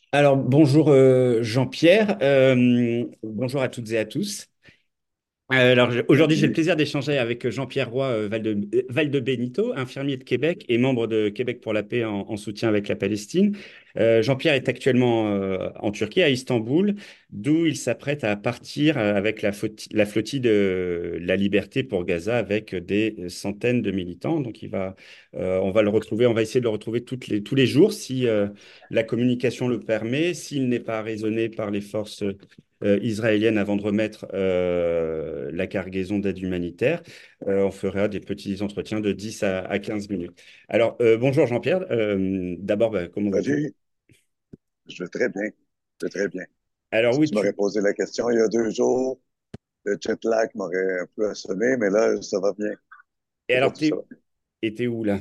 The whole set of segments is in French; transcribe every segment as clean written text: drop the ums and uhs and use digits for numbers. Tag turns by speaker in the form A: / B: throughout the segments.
A: Alors, bonjour Jean-Pierre. Bonjour à toutes et à tous. Aujourd'hui, j'ai le
B: Salut.
A: plaisir d'échanger avec Jean-Pierre Roy Valdebennito, infirmier de Québec et membre de Québec pour la paix en soutien avec la Palestine. Jean-Pierre est actuellement en Turquie, à Istanbul, d'où il s'apprête à partir avec la flottille de la liberté pour Gaza avec des centaines de militants. Donc, on va le retrouver, on va essayer de le retrouver tous les jours si la communication le permet, s'il n'est pas raisonné par les forces israélienne avant de remettre la cargaison d'aide humanitaire. On fera des petits entretiens de 10 à 15 minutes. Alors, bonjour Jean-Pierre. D'abord, comment vas-tu?
B: Salut. Je vais très bien. Je vais très bien.
A: Alors
B: Si
A: oui,
B: tu m'aurais posé la question il y a 2 jours, le jet lag m'aurait un peu assommé, mais là, ça va bien.
A: et alors,
B: Aujourd'hui, ça va bien.
A: t'es où là?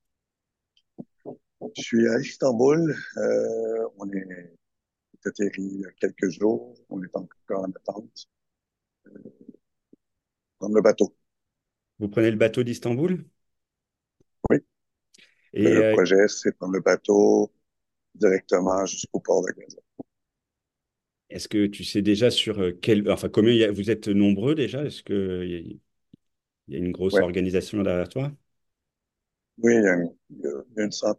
B: Je suis à Istanbul. On est atterri il y a quelques jours. On est encore en attente. Prendre le bateau.
A: Vous prenez le bateau d'Istanbul?
B: Oui.
A: Et
B: Le projet, c'est prendre le bateau directement jusqu'au port de Gaza.
A: est-ce que tu sais déjà sur enfin, combien vous êtes nombreux déjà? Est-ce il y a une grosse
B: Oui.
A: organisation derrière toi?
B: Oui, il y a une centaine.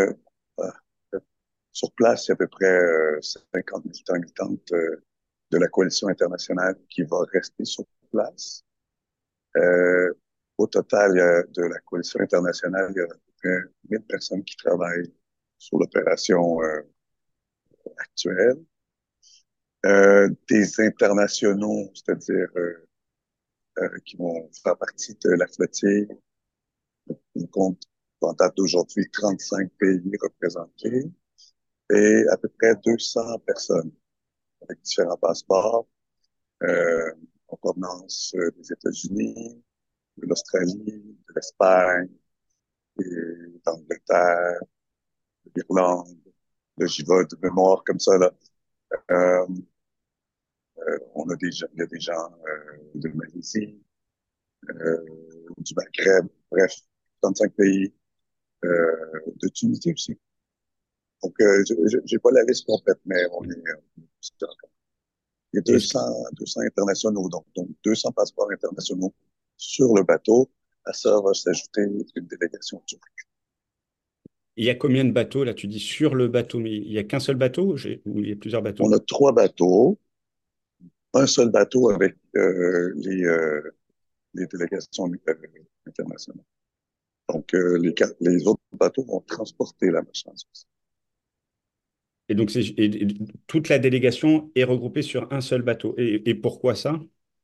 B: Sur place, il y a à peu près 50 militants et militantes de la coalition internationale qui va rester sur place. Euh, Au total, il y a, de la coalition internationale, il y a à peu près 1000 personnes qui travaillent sur l'opération actuelle. Des internationaux, c'est-à-dire qui vont faire partie de la flottille, on compte en date d'aujourd'hui 35 pays représentés et à peu près 200 personnes avec différents passeports en provenance des États-Unis, de l'Australie, de l'Espagne, et d'Angleterre, de l'Irlande. Là, j'y vais de mémoire comme ça, là. Euh, on a des gens, il y a des gens de Malaisie, euh, du Maghreb, bref, 35 pays, de Tunisie aussi. Donc, j'ai pas la liste complète, mais il y a
A: Et est-ce que-
B: 200 internationaux, donc 200 passeports internationaux sur le bateau. À ça va s'ajouter une délégation turque.
A: il y a combien de bateaux là? Tu dis sur le bateau, mais il y a qu'un seul bateau ou il y a plusieurs
B: On
A: bateaux?
B: a 3 bateaux, un seul bateau avec les délégations internationales. Donc, les autres bateaux vont transporter la marchandise.
A: Et donc, toute la délégation est regroupée sur un seul bateau. Et pourquoi ça?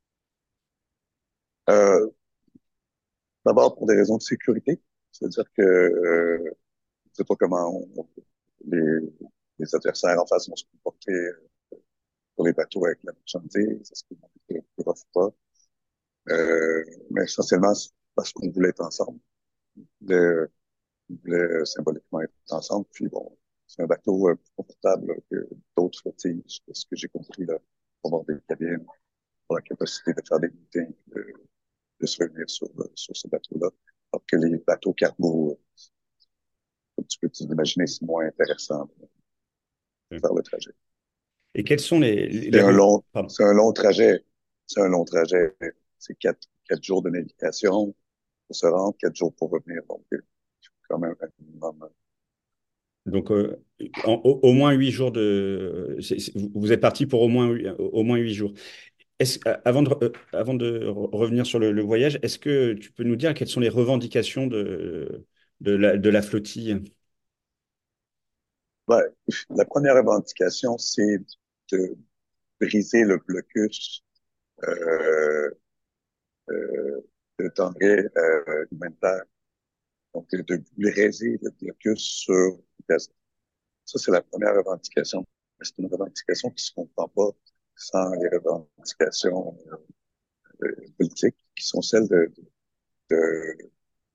B: Euh, D'abord, pour des raisons de sécurité, c'est-à-dire que je ne sais pas comment les, les adversaires en face vont se comporter pour les bateaux avec la marchandise, est-ce qu'ils vont être plus rough ou pas. Mais essentiellement, c'est parce qu'on voulait être ensemble, on voulait symboliquement être ensemble. Puis bon, c'est un bateau plus confortable que d'autres flottilles, de ce que j'ai compris, là, pour avoir des cabines, pour la capacité de faire des meetings, de se réunir sur ce bateau-là. Alors que les bateaux cargo, comme tu peux t'imaginer, c'est moins intéressant de faire le trajet.
A: Et quels sont
B: C'est un long,
A: pardon.
B: c'est un long trajet. C'est un long trajet. C'est 4 jours de navigation pour se rendre, 4 jours pour revenir. Donc, quand même un minimum.
A: Donc, au moins 8 jours vous êtes parti pour au moins 8 jours. Avant de revenir sur le voyage, est-ce que tu peux nous dire quelles sont les revendications de la flottille?
B: Ben, la première revendication, c'est de briser le blocus euh, euh, de denrées humanitaires. Donc, de briser le blocus sur Gaza. Ça, c'est la première revendication. Mais c'est une revendication qui ne se comprend pas sans les revendications politiques, qui sont celles de,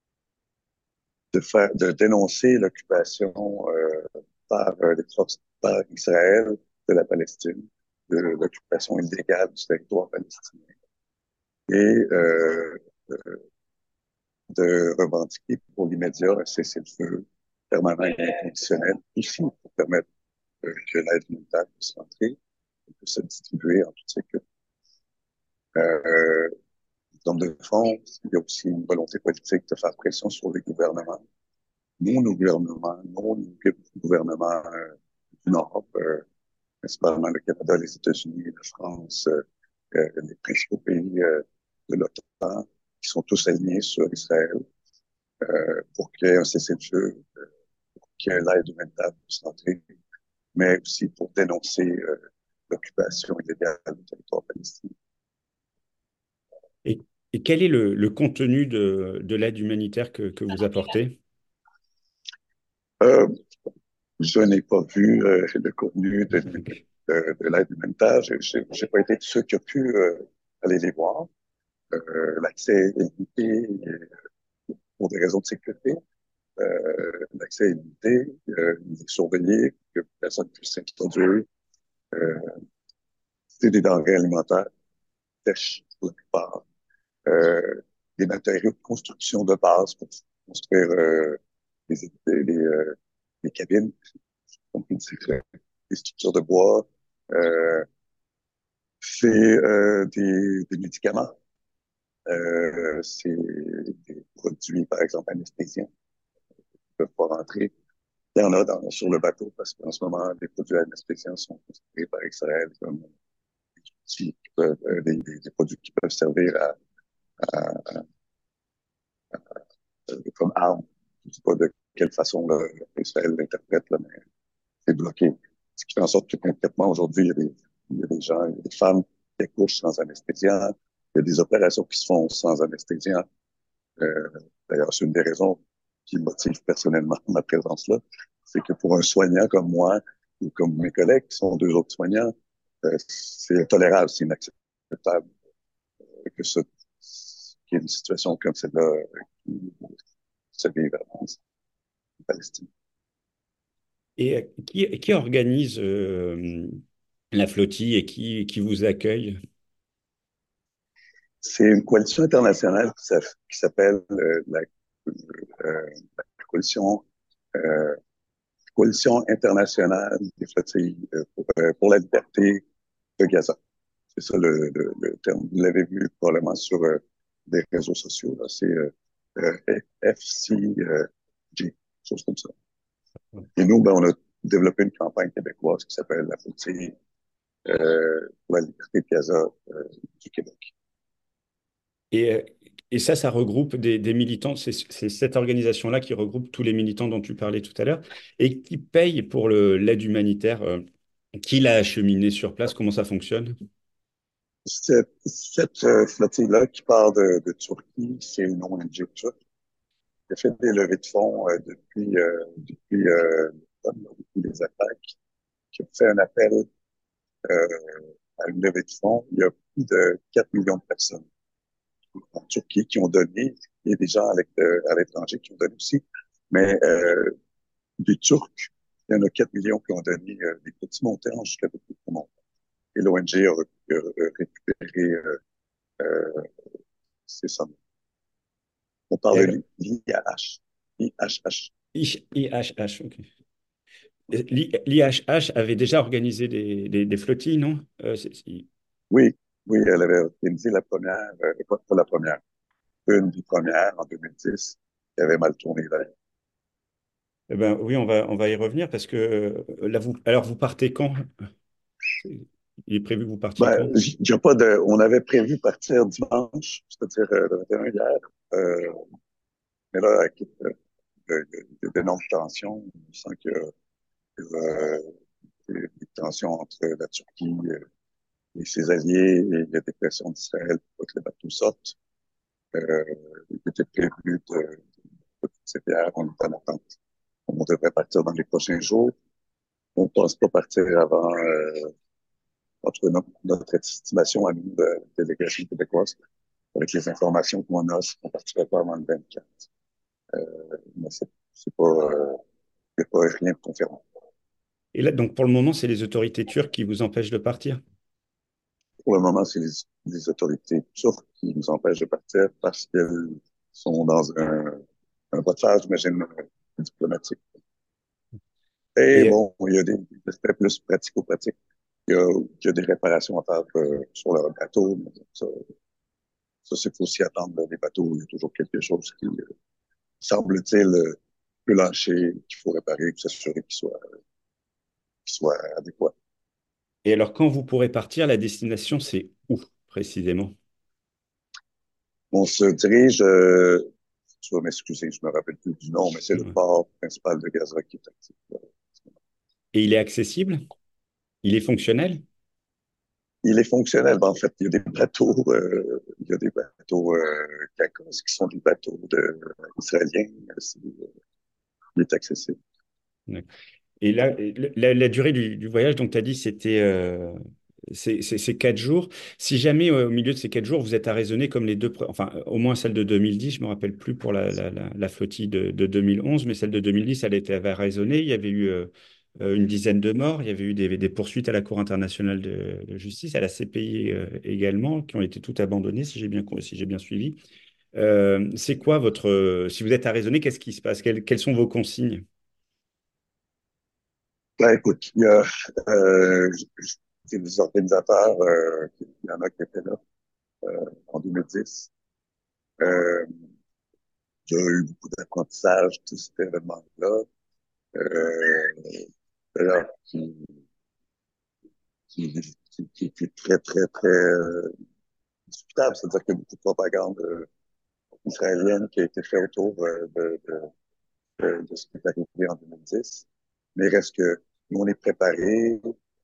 B: de dénoncer l'occupation par les forces par Israël de la Palestine, de l'occupation illégale du territoire palestinien, et de revendiquer pour l'immédiat un cessez-le-feu permanent et inconditionnel, ici, pour permettre que l'aide humanitaire puisse rentrer et puisse se distribuer en toute sécurité. Euh, dans le fond, il y a aussi une volonté politique de faire pression sur les gouvernements, nos gouvernements, nos gouvernements du Nord, principalement le Canada, les États-Unis, la France, les principaux pays de l'OTAN, qui sont tous alignés sur Israël pour qu'il y ait un cessez-le-feu, pour qu'il y ait l'aide humanitaire puisse rentrer, mais aussi pour dénoncer l'occupation illégale du territoire palestinien.
A: Et, et quel est le contenu de l'aide humanitaire que vous apportez?
B: Euh, je n'ai pas vu le contenu de l'aide humanitaire. J'ai pas été de ceux qui ont pu aller les voir. L'accès est limité pour des raisons de sécurité. L'accès est limité, il est surveillé, que personne ne puisse s'introduire. Euh, c'est des denrées alimentaires sèches pour la plupart. Euh, des matériaux de construction de base pour construire des cabines, comme on dit, des structures de bois. Euh, c'est des médicaments. C'est des produits, par exemple, anesthésiens qui peuvent pas rentrer. Il y en a sur le bateau parce qu'en ce moment, les produits anesthésiens sont considérés par Israël comme des produits qui peuvent servir à, comme armes. Je ne sais pas de quelle façon là, Israël l'interprète, là, mais c'est bloqué. Ce qui fait en sorte que concrètement, aujourd'hui, il y a des gens, il y a des femmes qui accouchent sans anesthésiant. Il y a des opérations qui se font sans anesthésiant. Euh, D'ailleurs, c'est une des raisons qui motive personnellement ma présence là. C'est que pour un soignant comme moi ou comme mes collègues qui sont deux autres soignants, c'est intolérable, c'est inacceptable que ce, qu'il y ait une situation comme celle-là qui se vive en Palestine.
A: Et qui organise la flottille et qui vous accueille?
B: C'est une coalition internationale qui s'appelle la coalition, euh, coalition internationale des flottilles pour la liberté de Gaza. C'est ça le terme. Vous l'avez vu probablement sur des réseaux sociaux. Là. C'est FCG, chose comme ça. Et nous, ben, on a développé une campagne québécoise qui s'appelle la flottille pour la liberté de Gaza du Québec.
A: Et, euh, et ça regroupe des militants. C'est cette organisation-là qui regroupe tous les militants dont tu parlais tout à l'heure et qui paye pour l'aide humanitaire. Qui l'a acheminé sur place? Comment ça fonctionne?
B: Cette flottille-là qui part de Turquie, c'est une ONG turque qui a fait des levées de fonds depuis les attaques, qui a fait un appel euh, à une levée de fonds. Il y a plus de 4 millions de personnes en Turquie qui ont donné. Il y a des gens à l'étranger qui ont donné aussi. Mais des Turcs, il y en a 4 millions qui ont donné des petits montants jusqu'à des petits montants. Et l'ONG a récupéré euh, ces sommes. On
A: Et
B: parle
A: alors,
B: de l'IHH. IHH.
A: IHH, ok. L'IHH avait déjà organisé des flottilles, non?
B: Oui, oui, elle avait organisé la première, pas la première, une des premières en 2010, qui avait mal tourné d'ailleurs.
A: Eh ben, oui, on va y revenir parce que là, alors vous partez quand? Il est prévu que vous partiez
B: Ben,
A: quand?
B: on avait prévu partir dimanche, c'est-à-dire le 21 hier, mais là, avec d'énormes tensions, on sent qu'il y a des tensions entre la Turquie et ses alliés, et il y a des pressions d'Israël pour que les bateaux sortent. Euh, il était prévu de cette hier, on est en attente. On devrait partir dans les prochains jours. On ne pense pas partir avant, entre notre estimation à nous, de la délégation québécoise, avec les informations qu'on a, c'est qu'on ne partirait pas avant le 24. Mais c'est pas, il n'y a pas rien de confirmé.
A: Et là, donc pour le moment, c'est les autorités turques qui vous empêchent de partir.
B: Pour le moment, c'est les autorités turques qui nous empêchent de partir parce qu'elles sont dans un bas de phase, j'imagine, diplomatique. Et
A: Et,
B: bon, il y a des aspects plus pratico-pratiques. Il y a des réparations à faire sur leur bateau. Mais ça c'est faut s'y attendre. Les bateaux, il y a toujours quelque chose qui, semble-t-il, peut lâcher, qu'il faut réparer, pour s'assurer qu'il soit adéquat.
A: et alors, quand vous pourrez partir, la destination, c'est où précisément?
B: On se dirige, tu vas m'excuser, je me rappelle plus du nom, mais c'est le
A: Ouais.
B: port principal de Gaza qui est actif.
A: Et il est accessible? Il est fonctionnel?
B: Il est fonctionnel, ben, en fait. Il y a des bateaux Cacos qui sont des bateaux israéliens. Il est accessible.
A: Et là, la durée du voyage, donc tu as dit, c'était c'est 4 jours. Si jamais au milieu de ces 4 jours, vous êtes arraisonné comme les deux, enfin au moins celle de 2010, je me rappelle plus pour la flottille de 2011, mais celle de 2010, elle était arraisonnée. Il y avait eu une dizaine de morts. Il y avait eu des poursuites à la Cour internationale de justice, à la CPI également, qui ont été toutes abandonnées, si j'ai bien suivi. C'est quoi si vous êtes arraisonné, qu'est-ce qui se passe? Quelles sont vos consignes?
B: Ben, écoute, c'est les organisateurs, il y en a qui étaient là en 2010. Euh, il y a eu beaucoup d'apprentissage de cet événement-là. D'ailleurs, qui est très, très, très discutable. C'est-à-dire qu'il y a beaucoup de propagande israélienne qui a été faite autour de ce qui est arrivé en 2010. Mais il reste que nous, on est préparés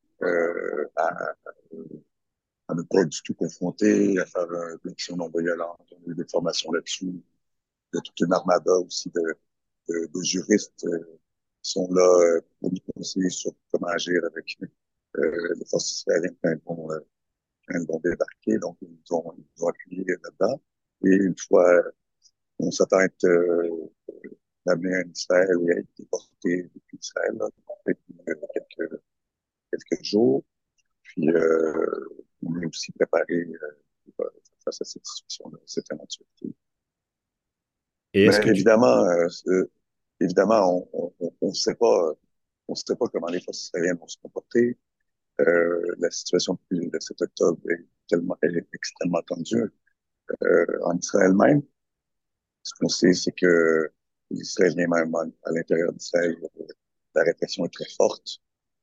B: à ne pas du tout confronter, à faire de l'action non violente. On a eu des formations là-dessus. Il y a toute une armada aussi de juristes qui sont là pour nous conseiller sur comment agir avec les forces israéliennes quand elles vont débarquer. Donc, ils nous ont appuyés là-dedans. Et une fois, on s'attend à être amené en Israël et à être déporté depuis Israël, là, depuis quelques jours. Puis, on est aussi préparé face à cette situation-là, cette éventualité.
A: Et est-ce
B: Mais
A: que tu...
B: évidemment, on sait pas comment les forces israéliennes vont se comporter. La situation depuis le 7 octobre elle est extrêmement tendue en Israël même. Ce qu'on sait, c'est que les Israéliens, même à l'intérieur d'Israël, la répression est très forte,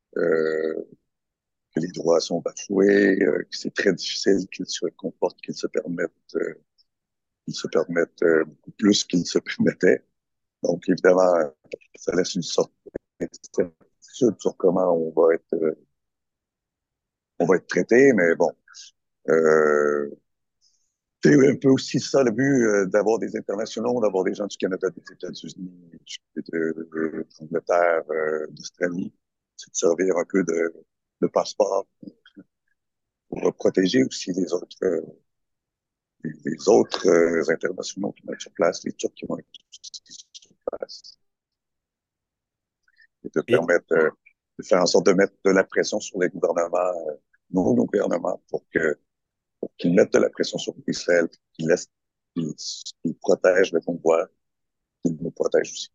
B: que les droits sont bafoués, que c'est très difficile qu'ils se comportent, qu'ils se permettent beaucoup plus qu'ils se permettaient. Donc, évidemment, ça laisse une sorte d'incertitude sur comment on va être traité, mais bon, euh, c'est un peu aussi ça le but d'avoir des internationaux, d'avoir des gens du Canada, des États-Unis, d'Angleterre, d'Australie, c'est de servir un peu de passeport pour protéger aussi les autres internationaux qui vont être sur place, les Turcs qui vont être sur place, et de
A: Et,
B: permettre de faire en sorte de mettre de la pression sur les gouvernements, nos gouvernements, pour qu'ils mettent de la pression sur Israël, qu'ils protègent le convoi, qu'ils nous protègent aussi.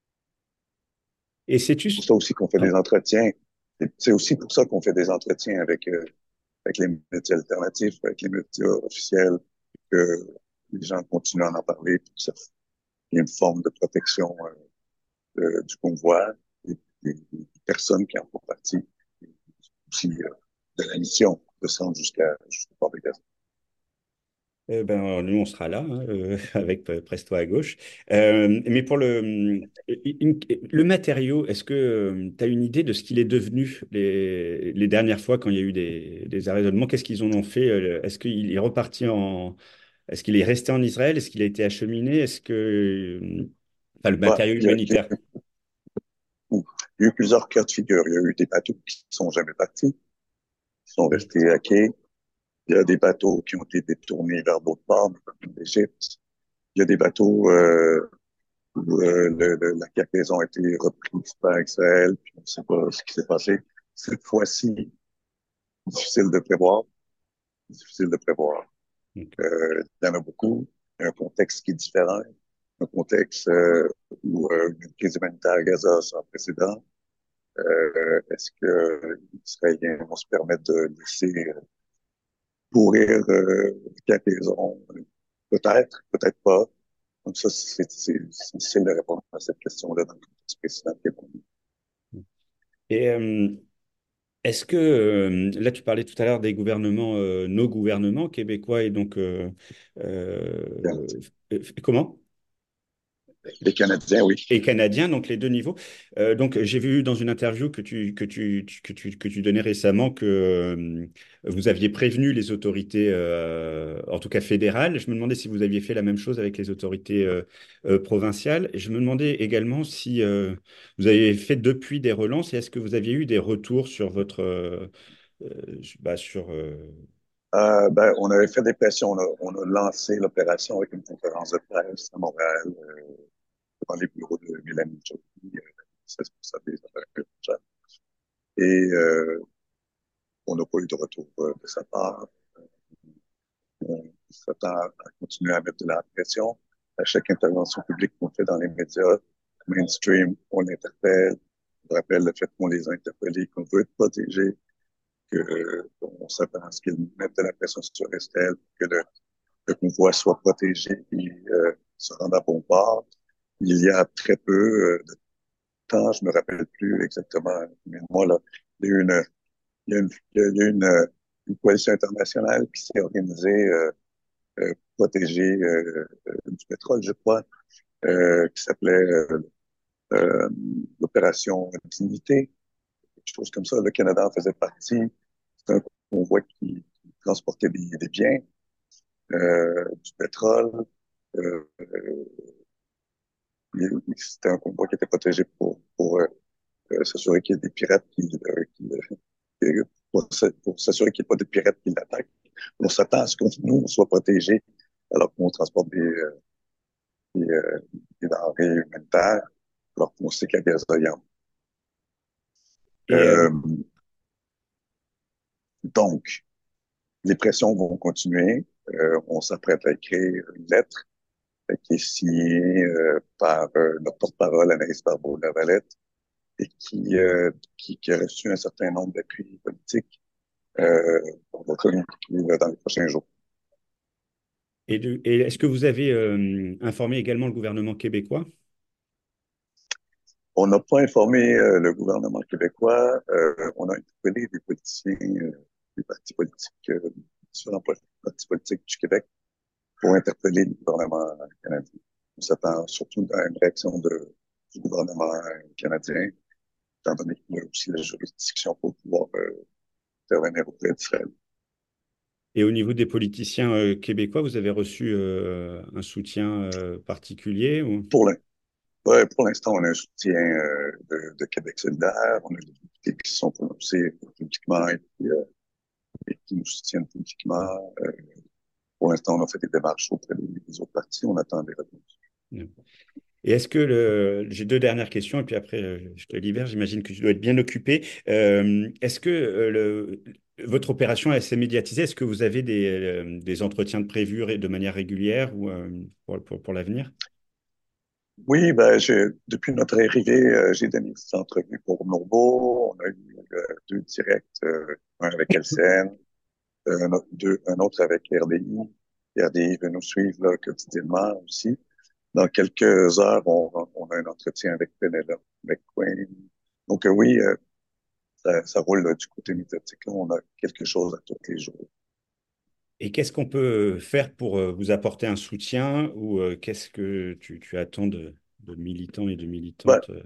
A: et sais-tu...
B: C'est pour ça aussi qu'on fait
A: Ah,
B: des entretiens. C'est aussi pour ça qu'on fait des entretiens avec les médias alternatifs, avec les médias officiels, que les gens continuent à en parler, pour que ça y ait une forme de protection du convoi et des personnes qui en font partie, et aussi de la mission de se rendre jusqu'au port de Gaza.
A: ben, nous, on sera là, hein, avec Presto à gauche. Mais pour le matériau, est-ce que tu as une idée de ce qu'il est devenu les dernières fois quand il y a eu des arraisonnements? Qu'est-ce qu'ils en ont fait? Est-ce qu'il est reparti en... Est-ce qu'il est resté en Israël? Est-ce qu'il a été acheminé? Enfin, le
B: Ouais,
A: matériau humanitaire.
B: il y a eu plusieurs cas de figure. Il y a eu des bateaux qui sont jamais partis, qui sont restés à quai. Il y a des bateaux qui ont été détournés vers d'autres ports, comme l'Égypte. Il y a des bateaux où la cargaison a été reprise par Israël, puis on ne sait pas ce qui s'est passé. Cette fois-ci, difficile de prévoir, difficile de prévoir. Il y en a beaucoup. Il y a un contexte qui est différent, un contexte où une crise humanitaire à Gaza sans précédent. Est-ce que les Israéliens vont se permettre de laisser pourrir Capison? Peut-être, peut-être pas. Donc ça, c'est difficile de répondre à cette question-là dans le contexte précédent qui est bon.
A: Et est-ce que, là tu parlais tout à l'heure des gouvernements, nos gouvernements québécois et donc, comment?
B: Les Canadiens, oui.
A: Et canadiens, donc les deux niveaux. Donc j'ai vu dans une interview que tu donnais récemment que vous aviez prévenu les autorités, en tout cas fédérales. Je me demandais si vous aviez fait la même chose avec les autorités provinciales. Et je me demandais également si vous avez fait depuis des relances et est-ce que vous aviez eu des retours sur votre, sur,
B: Ben, on avait fait des pressions. On a lancé l'opération avec une conférence de presse à Montréal, dans les bureaux de Mélanie Joly, c'est responsable des affaires étrangères. Et on n'a pas eu de retour de sa part. On s'attend à continuer à mettre de la pression. À chaque intervention publique qu'on fait dans les médias mainstream, on l'interpelle. On rappelle le fait qu'on les a interpellés, qu'on veut être protégés, qu'on s'attend à ce qu'ils mettent de la pression sur Estelle, que le convoi soit protégé et se rende à bon port. Il y a très peu de temps, je me rappelle plus exactement, mais moi, là, il y a eu une, il y a eu une coalition internationale qui s'est organisée pour protéger du pétrole, je crois, qui s'appelait euh, l'opération Dignité, quelque chose comme ça. Le Canada en faisait partie. C'est un convoi qui transportait des biens, du pétrole. Euh, C'était un convoi qui était protégé pour s'assurer qu'il y ait des pirates pour s'assurer qu'il n'y ait pas de pirates qui l'attaquent. On s'attend à ce que nous, on soit protégés alors qu'on transporte des, euh, des denrées humanitaires, alors qu'on sait qu'il y a des assaillants.
A: et,
B: Euh, donc, les pressions vont continuer. On s'apprête à écrire une lettre qui est signée par notre porte-parole, Anaïs Barbeau-Lavalette, et qui a reçu un certain nombre d'appuis politiques. On va communiquer dans les prochains jours.
A: et est-ce que vous avez informé également le gouvernement québécois?
B: On n'a pas informé le gouvernement québécois. On a interpellé des politiciens, des partis politiques, différents partis politiques du Québec pour interpeller le gouvernement canadien. On s'attend surtout à une réaction du gouvernement canadien, étant donné qu'il a aussi la juridiction pour pouvoir intervenir auprès d'Israël.
A: Et au niveau des politiciens québécois, vous avez reçu un soutien particulier ou...
B: Pour l'in- ouais, pour l'instant, on a un soutien de Québec solidaire. On a des députés qui se sont prononcés publiquement et qui nous soutiennent politiquement. Pour l'instant, on a fait des démarches auprès des autres partis. On attend des réponses.
A: Et est-ce que j'ai deux dernières questions et puis après je te libère. J'imagine que tu dois être bien occupé. Est-ce que votre opération est assez médiatisée? Est-ce que vous avez des entretiens de prévus de manière régulière ou pour l'avenir?
B: Oui, ben, depuis notre arrivée, j'ai donné des entrevues pour Norbo. On a eu deux directs, un avec LCN, un autre avec RDI. RDI veut nous suivre là, quotidiennement aussi. Dans quelques heures, on a un entretien avec Penelope McQueen. Donc oui, ça roule là, du côté médiatique. Là, on a quelque chose à tous les jours.
A: Et qu'est-ce qu'on peut faire pour vous apporter un soutien ou qu'est-ce que tu attends de militants et de
B: Ben,
A: militantes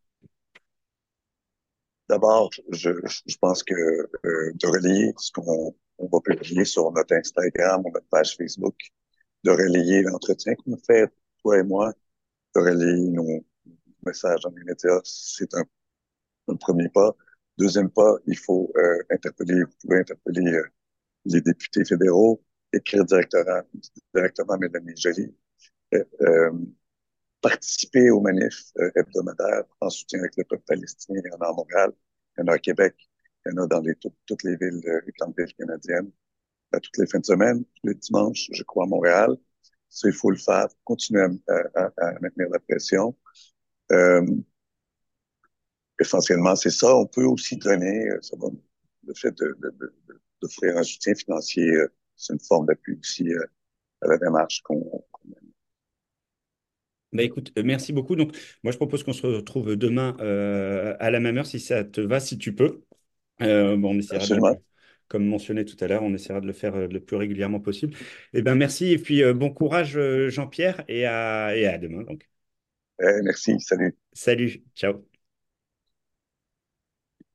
B: d'abord, je pense que de relayer ce qu'on on va publier sur notre Instagram ou notre page Facebook, de relayer l'entretien qu'on fait, toi et moi, de relayer nos messages dans les médias, c'est un premier pas. Deuxième pas, il faut interpeller, vous pouvez interpeller les députés fédéraux, écrire directement à Mélanie Joly, euh, participer aux manifs hebdomadaires en soutien avec le peuple palestinien. Il y en a à Montréal, il y en a à Québec, il y en a dans toutes les villes, les grandes villes canadiennes, toutes les fins de semaine, tous les dimanches, je crois, à Montréal. Ça, il faut le faire, continuer à maintenir la pression. Euh, essentiellement, c'est ça. On peut aussi donner, le fait d'offrir un soutien financier, c'est une forme d'appui aussi à la démarche qu'on mène.
A: Bah écoute, merci beaucoup. Donc, moi, je propose qu'on se retrouve demain à la même heure, si ça te va, si tu peux. Bon, on essaiera de
B: Absolument.
A: comme mentionné tout à l'heure, on essaiera de le faire le plus régulièrement possible. Eh ben, merci et puis bon courage, Jean-Pierre, et à demain. Donc,
B: Merci, salut.
A: salut, ciao.